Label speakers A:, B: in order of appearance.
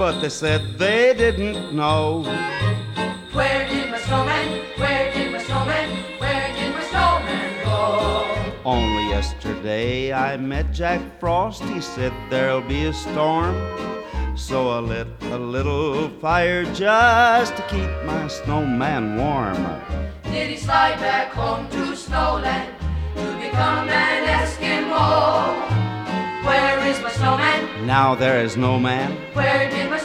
A: But they said they didn't know.
B: Where did my snowman, where did my snowman, where did my snowman go?
A: Only yesterday I met Jack Frost. He said there'll be a storm, so I lit a little fire just to keep my snowman warm.
B: Did he slide back home to Snowland to become an Eskimo? Where is my snowman?
A: Now there is no man
B: Where did my